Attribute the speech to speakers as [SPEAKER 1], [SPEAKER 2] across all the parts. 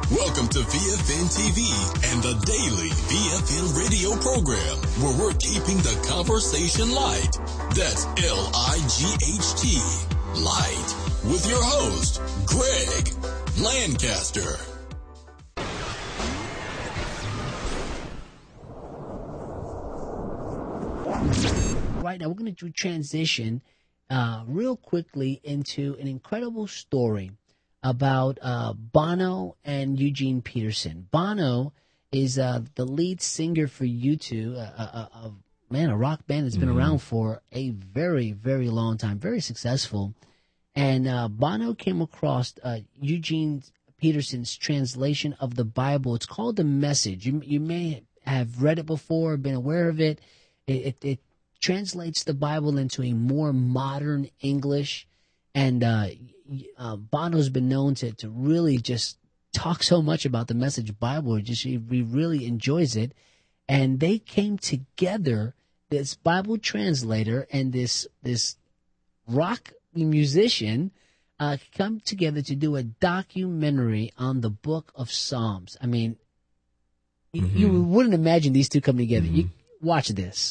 [SPEAKER 1] Welcome to VFN TV and the daily VFN radio program, where we're keeping the conversation light. That's L-I-G-H-T, light, with your host, Greg Lancaster.
[SPEAKER 2] Right now, we're going to transition real quickly into an incredible story about Bono and Eugene Peterson. Bono is the lead singer for U2, a rock band that's been around for a very, very long time, very successful. And Bono came across Eugene Peterson's translation of the Bible. It's called The Message. You may have read it before, been aware of it. It translates the Bible into a more modern English, and Bono's been known to really just talk so much about the Message Bible. He really enjoys it, and they came together, this Bible translator and this rock musician, come together to do a documentary on the Book of Psalms. I mean, you wouldn't imagine these two coming together. You watch this.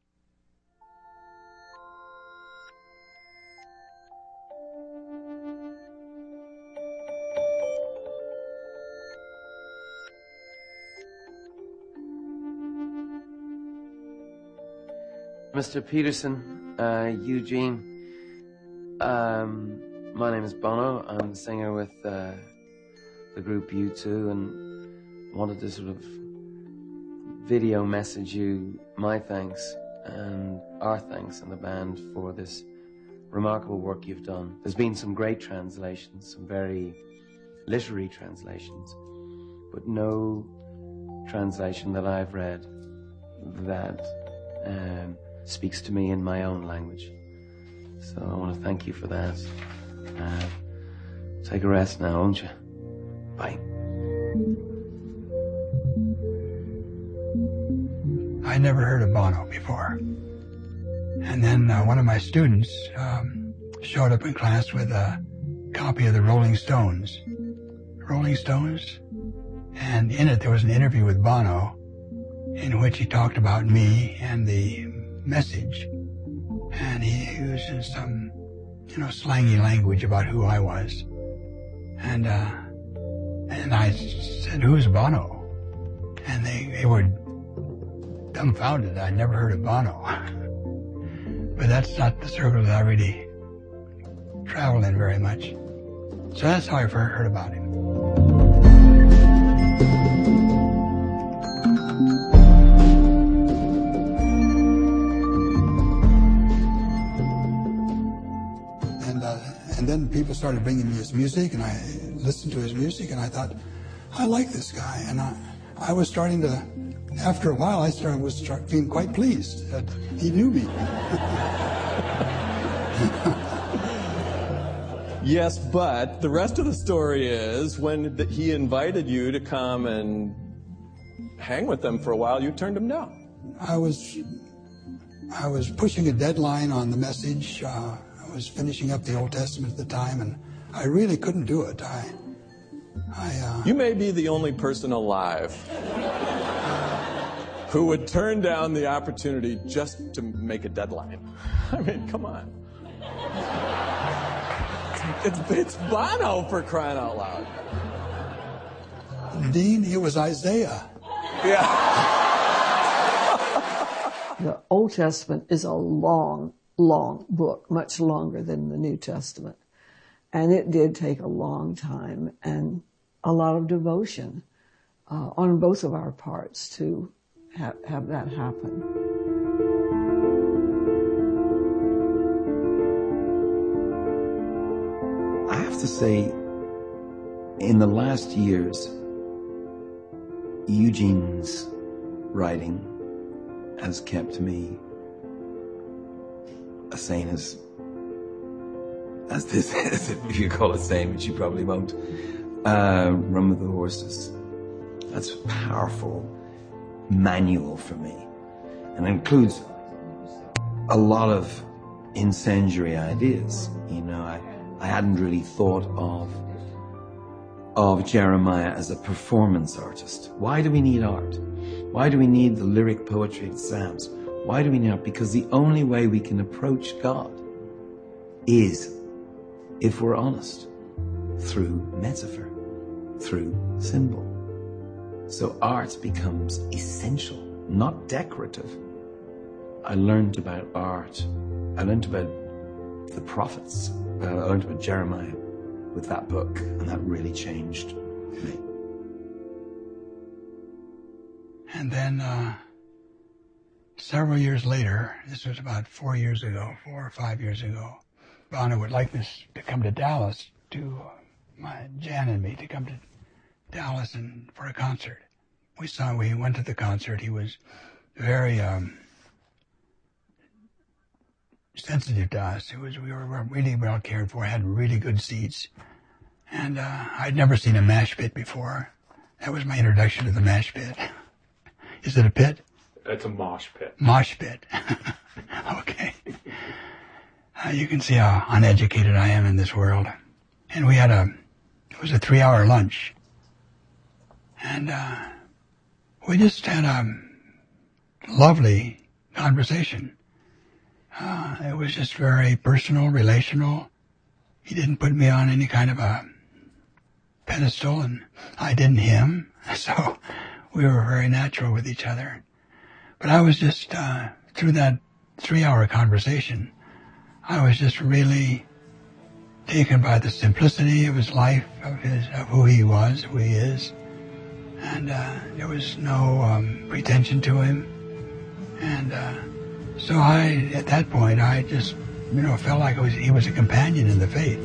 [SPEAKER 3] Mr. Peterson, Eugene, my name is Bono. I'm the singer with the group U2, and wanted to sort of video message you my thanks and our thanks in the band for this remarkable work you've done. There's been some great translations, some very literary translations, but no translation that I've read that speaks to me in my own language. So I want to thank you for that. Take a rest now, won't you? Bye.
[SPEAKER 4] I never heard of Bono before. And then one of my students showed up in class with a copy of the Rolling Stones. And in it there was an interview with Bono in which he talked about me and the Message, and he used some, slangy language about who I was, and I said, "Who's Bono?" And they were dumbfounded. I'd never heard of Bono, but that's not the circle that I really travel in very much. So that's how I first heard about him. And then people started bringing me his music, and I listened to his music, and I thought, I like this guy. And I was starting to, after a while, was feeling quite pleased that he knew me.
[SPEAKER 5] Yes, but the rest of the story is when he invited you to come and hang with them for a while, you turned him down.
[SPEAKER 4] I was pushing a deadline on the Message. I was finishing up the Old Testament at the time, and I really couldn't do it.
[SPEAKER 5] You may be the only person alive who would turn down the opportunity just to make a deadline. I mean, come on. It's Bono, for crying out loud.
[SPEAKER 4] Dean, it was Isaiah.
[SPEAKER 5] Yeah.
[SPEAKER 6] The Old Testament is a long book, much longer than the New Testament. And it did take a long time and a lot of devotion on both of our parts to have that happen.
[SPEAKER 7] I have to say, in the last years, Eugene's writing has kept me as sane as this is, if you call it sane, which you probably won't. Run with the Horses. That's a powerful manual for me, and it includes a lot of incendiary ideas. I hadn't really thought of of Jeremiah as a performance artist. Why do we need art? Why do we need the lyric poetry of the Psalms? Why do we need art? Because the only way we can approach God is, if we're honest, through metaphor, through symbol. So art becomes essential, not decorative. I learned about art. I learned about the prophets. I learned about Jeremiah with that book, and that really changed me.
[SPEAKER 4] And then several years later, this was about 4 or 5 years ago, Bono would like us to come to Dallas, Jan and me, to come to Dallas for a concert. We went to the concert. He was very sensitive to us. We were really well cared for, had really good seats. And I'd never seen a mash pit before. That was my introduction to the mash pit. Is it a pit?
[SPEAKER 8] It's a mosh pit.
[SPEAKER 4] Mosh pit. Okay. You can see how uneducated I am in this world. And we had it was a 3-hour lunch. And we just had a lovely conversation. It was just very personal, relational. He didn't put me on any kind of a pedestal, and I didn't him. So we were very natural with each other. But I was just, through that 3-hour conversation, I was just really taken by the simplicity of his life, of who he was, who he is. And there was no pretension to him. And so at that point, I just, felt like he was a companion in the faith.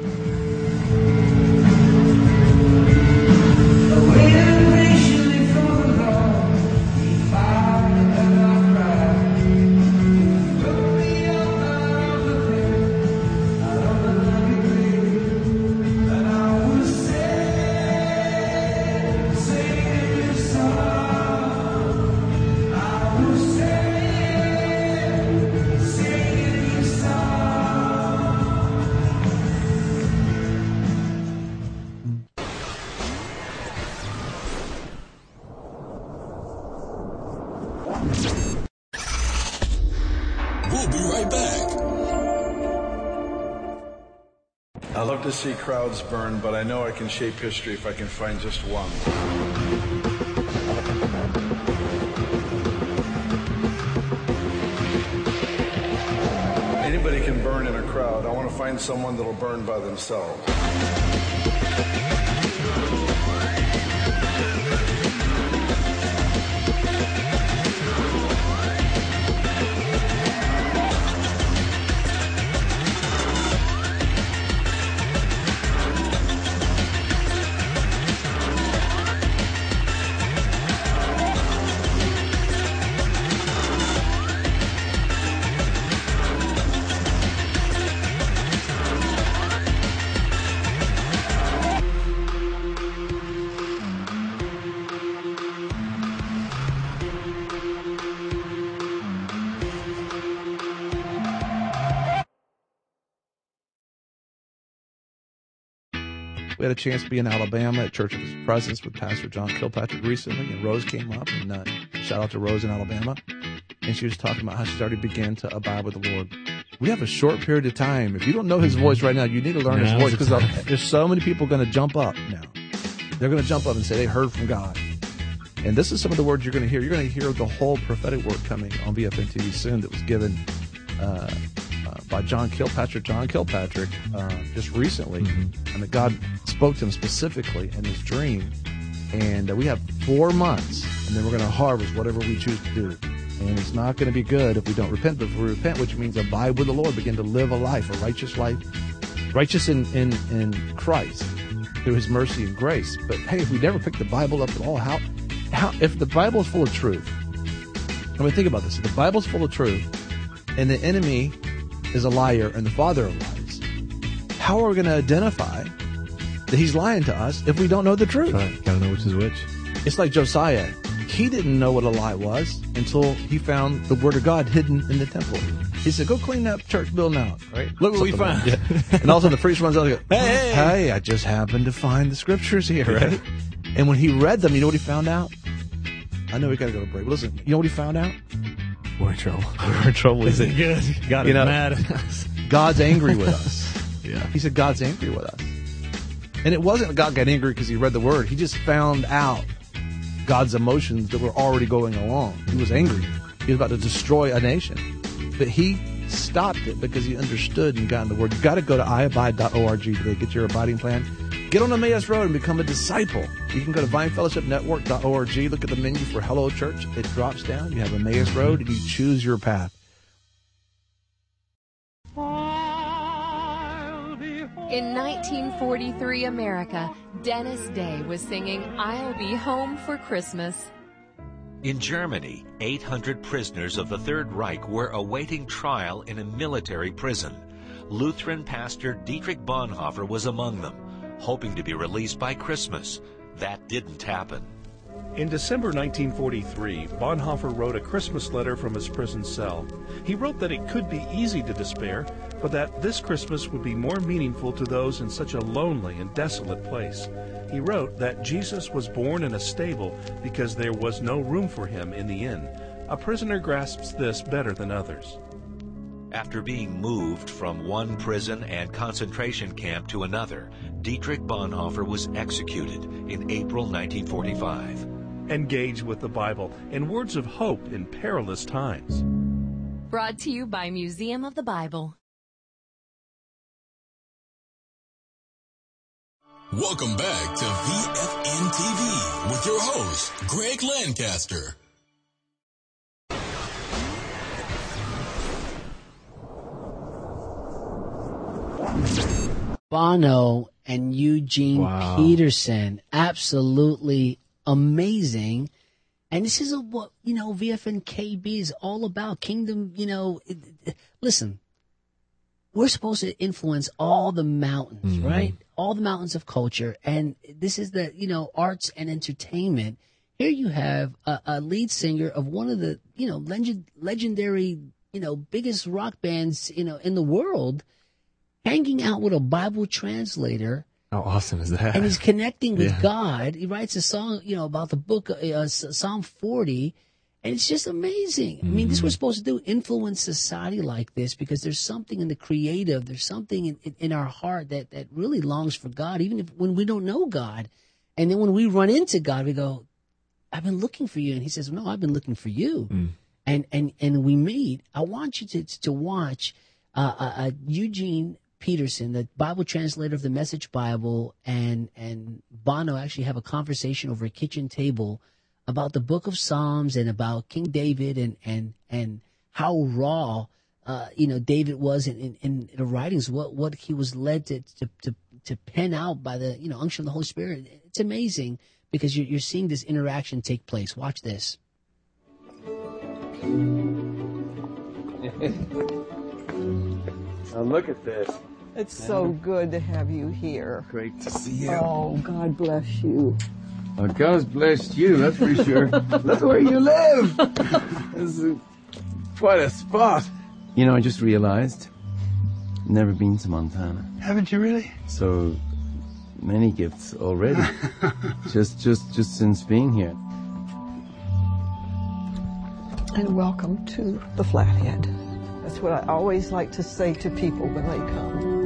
[SPEAKER 1] We'll be right back.
[SPEAKER 9] I love to see crowds burn, but I know I can shape history if I can find just one. Anybody can burn in a crowd. I want to find someone that'll burn by themselves.
[SPEAKER 10] We had a chance to be in Alabama at Church of His Presence with Pastor John Kilpatrick recently, and Rose came up, and shout out to Rose in Alabama, and she was talking about how she's already began to abide with the Lord. We have a short period of time. If you don't know his voice right now, you need to learn his voice, because there's so many people going to jump up now. They're going to jump up and say they heard from God. And this is some of the words you're going to hear. You're going to hear the whole prophetic word coming on BFN TV soon that was given by John Kilpatrick just recently. And that God spoke to him specifically in his dream. And we have 4 months, and then we're going to harvest whatever we choose to do. And it's not going to be good if we don't repent. But if we repent, which means abide with the Lord, begin to live a righteous life, righteous in Christ through his mercy and grace. But hey, if we never pick the Bible up at all, how if the Bible is full of truth, I mean, think about this. If the Bible's full of truth and the enemy is a liar and the father of lies, how are we going to identify that he's lying to us if we don't know the truth?
[SPEAKER 8] Right. Gotta know which is which.
[SPEAKER 10] It's like Josiah. He didn't know what a lie was until he found the word of God hidden in the temple. He said, go clean that church building out.
[SPEAKER 8] Right.
[SPEAKER 10] Look what we
[SPEAKER 8] Something
[SPEAKER 10] found.
[SPEAKER 8] like
[SPEAKER 10] Yeah. And all of a sudden the priest runs out and goes, hey, I just happened to find the scriptures here, right? And when he read them, you know what he found out? I know we got to go to break. But listen, you know what he found out?
[SPEAKER 8] We're in trouble. We're in trouble. He said, good. God is mad at us.
[SPEAKER 10] God's angry with us.
[SPEAKER 8] Yeah.
[SPEAKER 10] He said, God's angry with us. And it wasn't God got angry because he read the word. He just found out God's emotions that were already going along. He was angry. He was about to destroy a nation. But he stopped it because he understood and got in the word. You've got to go to iabide.org to get your abiding plan. Get on Emmaus Road and become a disciple. You can go to vinefellowshipnetwork.org. Look at the menu for Hello Church. It drops down. You have Emmaus Road, and you choose your path.
[SPEAKER 11] In 1943 America, Dennis Day was singing I'll Be Home for Christmas.
[SPEAKER 12] In Germany, 800 prisoners of the Third Reich were awaiting trial in a military prison. Lutheran pastor Dietrich Bonhoeffer was among them, hoping to be released by Christmas. That didn't happen.
[SPEAKER 13] In December 1943, Bonhoeffer wrote a Christmas letter from his prison cell. He wrote that it could be easy to despair, but that this Christmas would be more meaningful to those in such a lonely and desolate place. He wrote that Jesus was born in a stable because there was no room for him in the inn. A prisoner grasps this better than others.
[SPEAKER 12] After being moved from one prison and concentration camp to another, Dietrich Bonhoeffer was executed in April 1945.
[SPEAKER 13] Engage with the Bible and words of hope in perilous times.
[SPEAKER 11] Brought to you by Museum of the Bible.
[SPEAKER 1] Welcome back to VFN TV with your host, Greg Lancaster.
[SPEAKER 2] Bono and Eugene Peterson, absolutely amazing. And this is what, VFN KB is all about. Kingdom, listen, we're supposed to influence all the mountains, right? All the mountains of culture. And this is the, arts and entertainment. Here you have a lead singer of one of the, legendary, biggest rock bands, in the world, hanging out with a Bible translator.
[SPEAKER 8] How awesome is that?
[SPEAKER 2] And he's connecting with God. He writes a song, about the book, Psalm 40. And it's just amazing. I mean, this is what we're supposed to do, influence society like this, because there's something in the creative, there's something in our heart that really longs for God, even when we don't know God. And then when we run into God, we go, I've been looking for you. And he says, no, I've been looking for you. And we meet. I want you to watch Eugene Peterson, the Bible translator of the Message Bible, and Bono actually have a conversation over a kitchen table about the book of Psalms and about King David and how raw, David was in the writings, what he was led to pen out by the, unction of the Holy Spirit. It's amazing because you're seeing this interaction take place. Watch this.
[SPEAKER 3] Now look at this.
[SPEAKER 6] It's so good to have you here.
[SPEAKER 3] Great to see you.
[SPEAKER 6] Oh, God bless you.
[SPEAKER 3] Oh, God's blessed you, that's for sure. Look where you live. This is quite a spot. I just realized, never been to Montana.
[SPEAKER 4] Haven't you really?
[SPEAKER 3] So many gifts already. just since being here.
[SPEAKER 6] And welcome to the Flathead. That's what I always like to say to people when they come.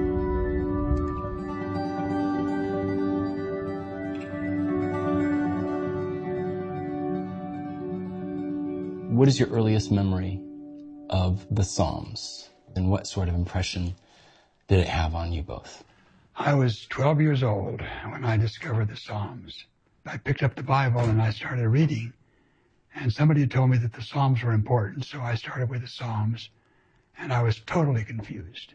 [SPEAKER 14] What is your earliest memory of the Psalms, and what sort of impression did it have on you both?
[SPEAKER 4] I was 12 years old when I discovered the Psalms. I picked up the Bible and I started reading, and somebody had told me that the Psalms were important, so I started with the Psalms, and I was totally confused.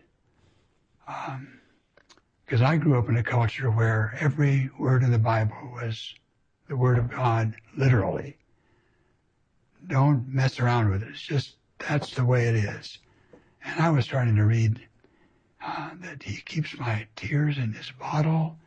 [SPEAKER 4] Because I grew up in a culture where every word in the Bible was the Word of God, literally. Don't mess around with it. It's just, that's the way it is. And I was starting to read that he keeps my tears in his bottle,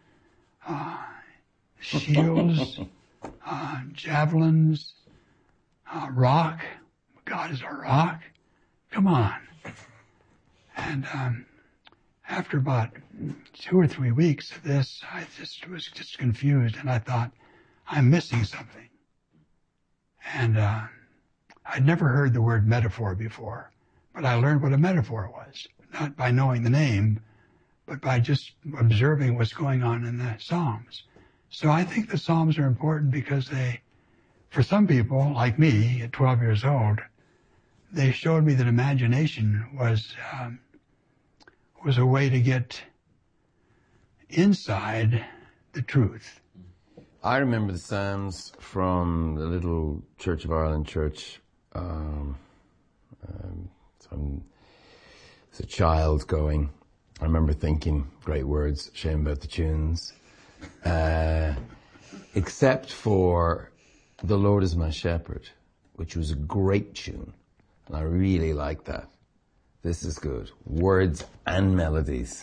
[SPEAKER 4] shields, javelins, rock. God is a rock. come on. And after about 2 or 3 weeks of this, I was just confused, and I thought, I'm missing something. And I'd never heard the word metaphor before, but I learned what a metaphor was, not by knowing the name, but by just observing what's going on in the Psalms. So I think the Psalms are important because they, for some people, like me, at 12 years old, they showed me that imagination was a way to get inside the truth.
[SPEAKER 3] I remember the Psalms from the little Church of Ireland church. As a child going, I remember thinking great words, shame about the tunes. Except for The Lord is My Shepherd, which was a great tune. And I really like that. This is good. Words and melodies.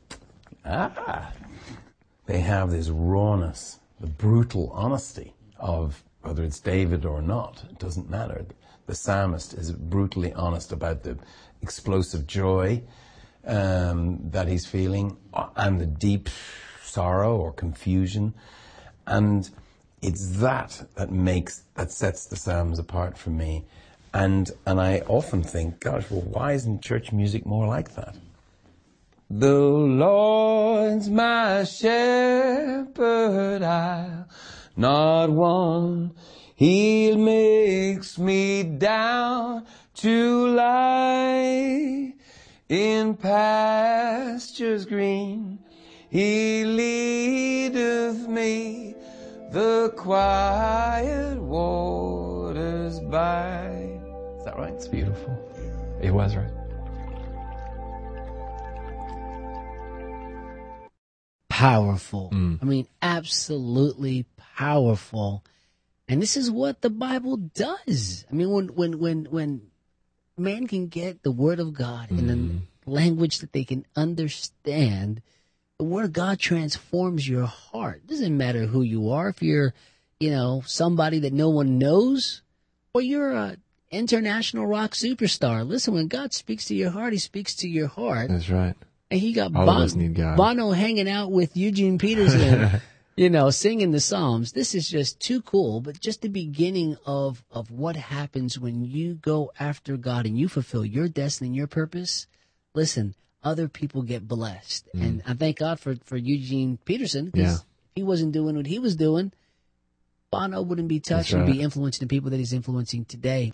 [SPEAKER 3] They have this rawness, the brutal honesty of whether it's David or not. It doesn't matter. The psalmist is brutally honest about the explosive joy that he's feeling and the deep sorrow or confusion. And it's that sets the Psalms apart for me. And I often think, gosh, well, why isn't church music more like that? The Lord's my shepherd, I'll not want. He makes me down to lie in pastures green. He leadeth me the quiet waters by. Is that right?
[SPEAKER 14] It's beautiful. It was right.
[SPEAKER 2] Powerful. I mean, absolutely powerful. And this is what the Bible does. I mean, when man can get the Word of God in a language that they can understand, the Word of God transforms your heart. It doesn't matter who you are. If you're, somebody that no one knows, or you're a international rock superstar. Listen, when God speaks to your heart, He speaks to your heart.
[SPEAKER 8] That's right.
[SPEAKER 2] And He got
[SPEAKER 8] All of us need God.
[SPEAKER 2] Bono hanging out with Eugene Peterson, singing the Psalms. This is just too cool, but just the beginning of what happens when you go after God and you fulfill your destiny and your purpose. Listen, other people get blessed. And I thank God for Eugene Peterson, because if he wasn't doing what he was doing, Bono wouldn't be touched and be influencing the people that he's influencing today.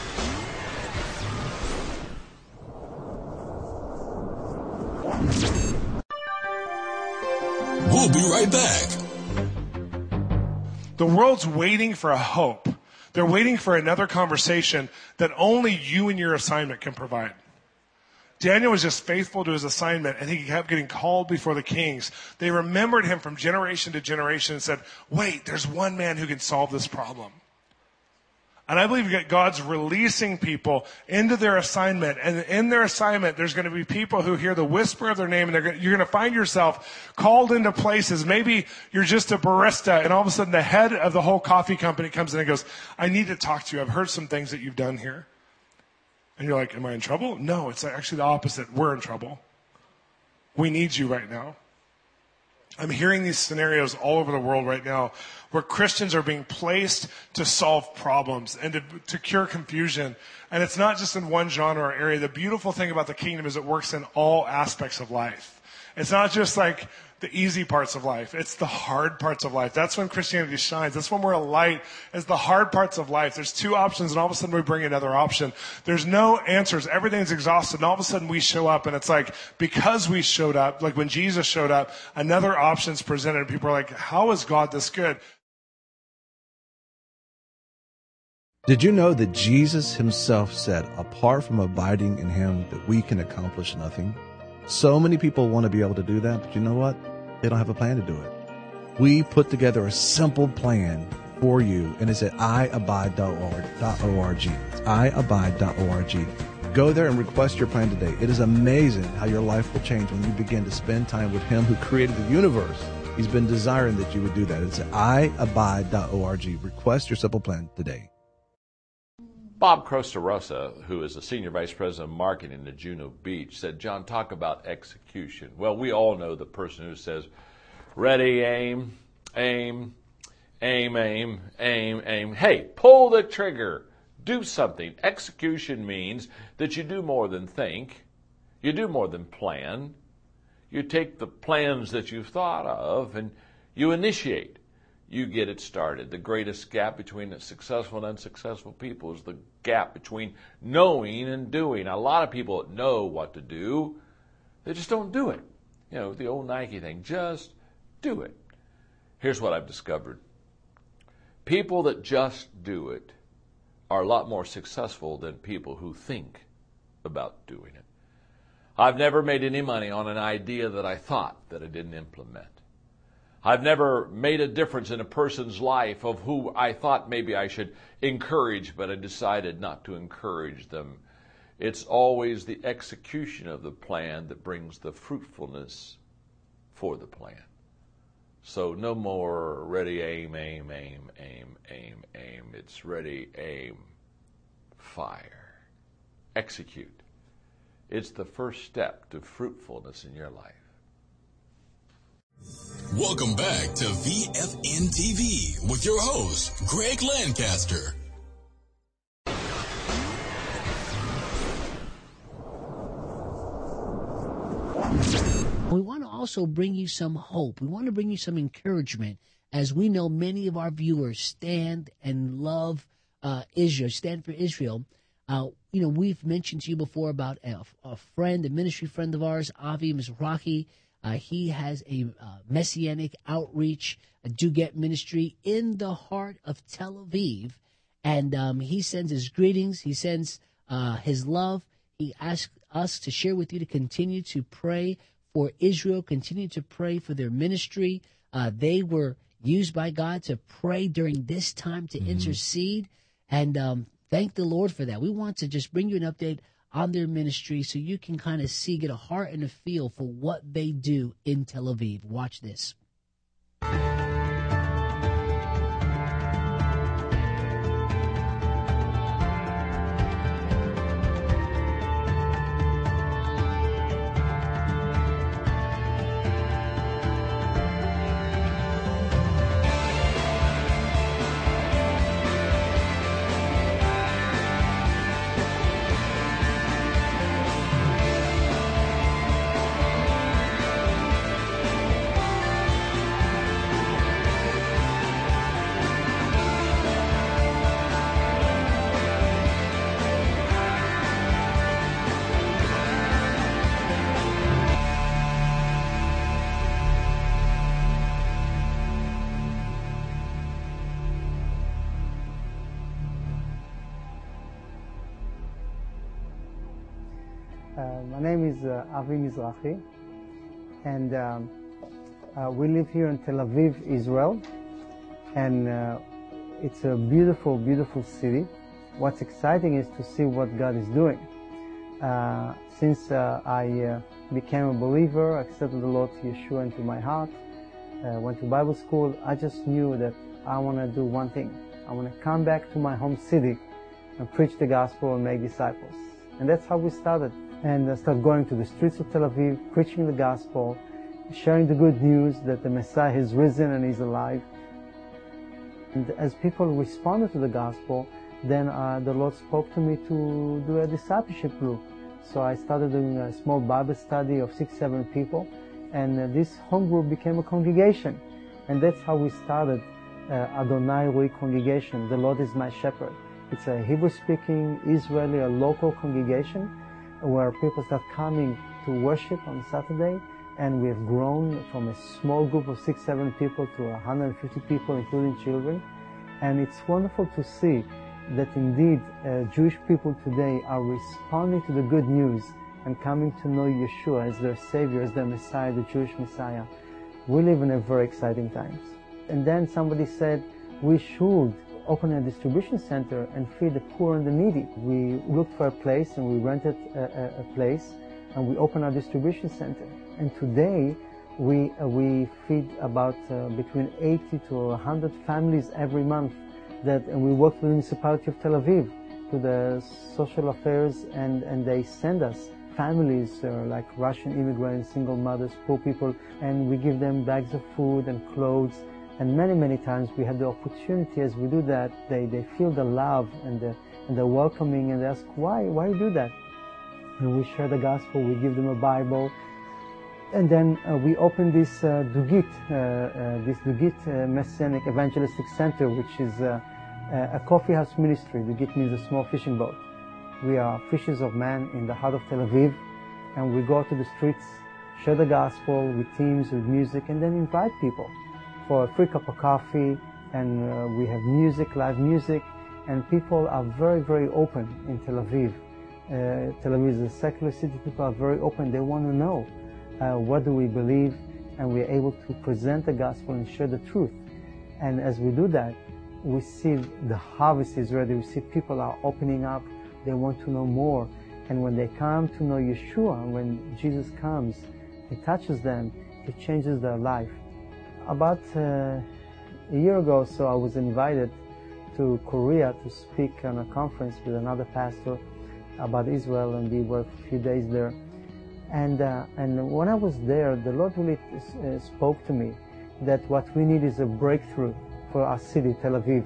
[SPEAKER 1] We'll be right back.
[SPEAKER 15] The world's waiting for a hope. They're waiting for another conversation that only you and your assignment can provide. Daniel was just faithful to his assignment, and he kept getting called before the kings. They remembered him from generation to generation and said, wait, there's one man who can solve this problem. And I believe that God's releasing people into their assignment. And in their assignment, there's going to be people who hear the whisper of their name, and you're going to find yourself called into places. Maybe you're just a barista, and all of a sudden the head of the whole coffee company comes in and goes, I need to talk to you. I've heard some things that you've done here. And you're like, am I in trouble? No, it's actually the opposite. We're in trouble. We need you right now. I'm hearing these scenarios all over the world right now where Christians are being placed to solve problems and to cure confusion. And it's not just in one genre or area. The beautiful thing about the kingdom is it works in all aspects of life. It's not just like the easy parts of life. It's the hard parts of life. That's when Christianity shines. That's when we're a light, is the hard parts of life. There's two options, and all of a sudden we bring another option. There's no answers. Everything's exhausted, and all of a sudden we show up, and it's like, because we showed up, like when Jesus showed up, another option's presented, and people are like, how is God this good?
[SPEAKER 10] Did you know that Jesus himself said, apart from abiding in him, that we can accomplish nothing? So many people want to be able to do that, but you know what? They don't have a plan to do it. We put together a simple plan for you, and it's at iabide.org. It's iabide.org. Go there and request your plan today. It is amazing how your life will change when you begin to spend time with him who created the universe. He's been desiring that you would do that. It's at iabide.org. Request your simple plan today.
[SPEAKER 16] Bob Crostarosa, who is a senior vice president of marketing at Juno Beach, said, John, talk about execution. Well, we all know the person who says, ready, aim, aim, aim, aim, aim, aim. Hey, pull the trigger. Do something. Execution means that you do more than think. You do more than plan. You take the plans that you've thought of and you initiate. You get it started. The greatest gap between successful and unsuccessful people is the gap between knowing and doing. A lot of people know what to do. They just don't do it. You know, the old Nike thing, just do it. Here's what I've discovered. People that just do it are a lot more successful than people who think about doing it. I've never made any money on an idea that I thought that I didn't implement. I've never made a difference in a person's life of who I thought maybe I should encourage, but I decided not to encourage them. It's always the execution of the plan that brings the fruitfulness for the plan. So no more ready, aim, aim, aim, aim, aim, aim. It's ready, aim, fire. Execute. It's the first step to fruitfulness in your life.
[SPEAKER 1] Welcome back to VFN TV with your host, Greg Lancaster.
[SPEAKER 2] We want to also bring you some hope. We want to bring you some encouragement, as we know many of our viewers stand and love Israel, stand for Israel. You know, we've mentioned to you before about a friend, a ministry friend of ours, Avi Mizrahi. He has a messianic outreach, a do-get ministry in the heart of Tel Aviv. And he sends his greetings. He sends his love. He asks us to share with you to continue to pray for Israel, continue to pray for their ministry. They were used by God to pray during this time, to intercede. And thank the Lord for that. We want to just bring you an update on their ministry so you can kind of see, get a heart and a feel for what they do in Tel Aviv. Watch this.
[SPEAKER 17] My name is Avi Mizrahi, and we live here in Tel Aviv, Israel, and it's a beautiful, beautiful city. What's exciting is to see what God is doing. Since I became a believer, accepted the Lord Yeshua into my heart, went to Bible school, I just knew that I want to do one thing. I want to come back to my home city and preach the gospel and make disciples. And that's how we started. And I started going to the streets of Tel Aviv, preaching the gospel, sharing the good news that the Messiah has risen and is alive. And as people responded to the gospel, then the Lord spoke to me to do a discipleship group. So I started doing a small Bible study of 6-7 people, and this home group became a congregation. And that's how we started Adonai Rui Congregation, The Lord is My Shepherd. It's a Hebrew-speaking Israeli, a local congregation where people start coming to worship on Saturday, and we have grown from a small group of 6-7 people to 150 people, including children. And it's wonderful to see that indeed Jewish people today are responding to the good news and coming to know Yeshua as their Savior, as their Messiah, the Jewish Messiah. We live in a very exciting times. And then somebody said we should open a distribution center and feed the poor and the needy. We looked for a place and we rented a place and we opened our distribution center. And today we feed about between 80 to 100 families every month, and we work with the municipality of Tel Aviv. to the social affairs, and they send us families like Russian immigrants, single mothers, poor people, and we give them bags of food and clothes. And many, many times we have the opportunity as we do that, they feel the love and the welcoming, and they ask, why you do that? And we share the gospel, we give them a Bible. And then we open this Dugit Messianic Evangelistic Center, which is a coffee house ministry. Dugit means a small fishing boat. We are fishers of men in the heart of Tel Aviv, and we go to the streets, share the gospel with teams, with music, and then invite people for a free cup of coffee, and we have music, live music, and people are very, very open in Tel Aviv. Tel Aviv is a secular city. People are very open. They want to know what do we believe, and we're able to present the gospel and share the truth. And as we do that, we see the harvest is ready. We see people are opening up. They want to know more. And when they come to know Yeshua, when Jesus comes, He touches them, He changes their life. About a year ago or so, I was invited to Korea to speak on a conference with another pastor about Israel, and we were a few days there. And when I was there, the Lord really spoke to me that what we need is a breakthrough for our city, Tel Aviv.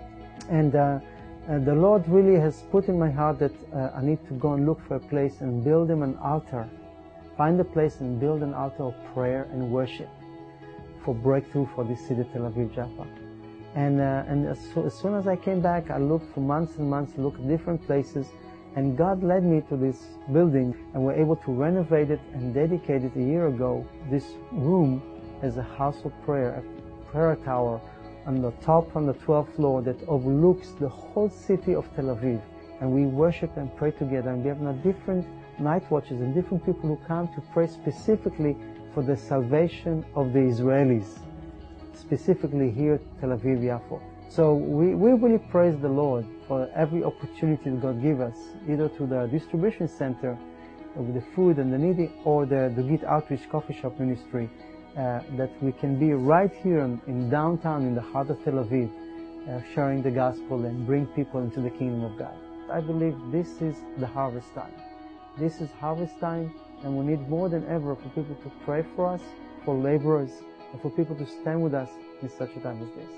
[SPEAKER 17] And the Lord really has put in my heart that I need to go and look for a place and build Him an altar. Find a place and build an altar of prayer and worship for breakthrough for this city, Tel Aviv, Jaffa. And as soon as I came back, I looked for months and months, looked at different places, and God led me to this building, and we're able to renovate it and dedicate it a year ago, this room, as a house of prayer, a prayer tower on the top, on the 12th floor, that overlooks the whole city of Tel Aviv. And we worship and pray together, and we have different night watches and different people who come to pray specifically for the salvation of the Israelis, specifically here at Tel Aviv, Yafo. So we really praise the Lord for every opportunity that God gives us, either to the distribution center with the food and the needy, or the Dugit Outreach Coffee Shop Ministry, that we can be right here in downtown, in the heart of Tel Aviv, sharing the gospel and bring people into the kingdom of God. I believe this is the harvest time. This is harvest time, and we need more than ever for people to pray for us, for laborers, and for people to stand with us in such a time as this.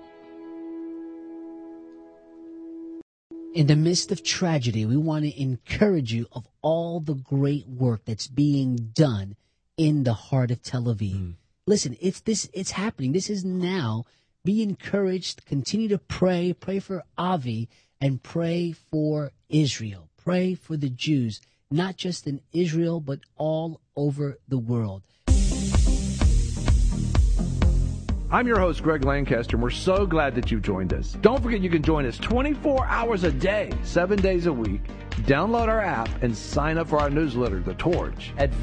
[SPEAKER 2] In the midst of tragedy, we want to encourage you of all the great work that's being done in the heart of Tel Aviv. Listen, it's happening. This is now. Be encouraged. Continue to pray. Pray for Avi, and pray for Israel. Pray for the Jews, not just in Israel, but all over the world.
[SPEAKER 10] I'm your host, Greg Lancaster, and we're so glad that you've joined us. Don't forget you can join us 24 hours a day, 7 days a week. Download our app and sign up for our newsletter, The Torch, at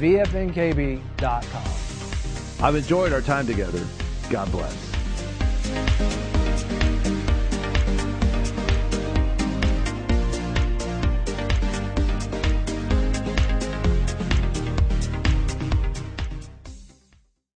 [SPEAKER 10] vfnkb.com. I've enjoyed our time together. God bless.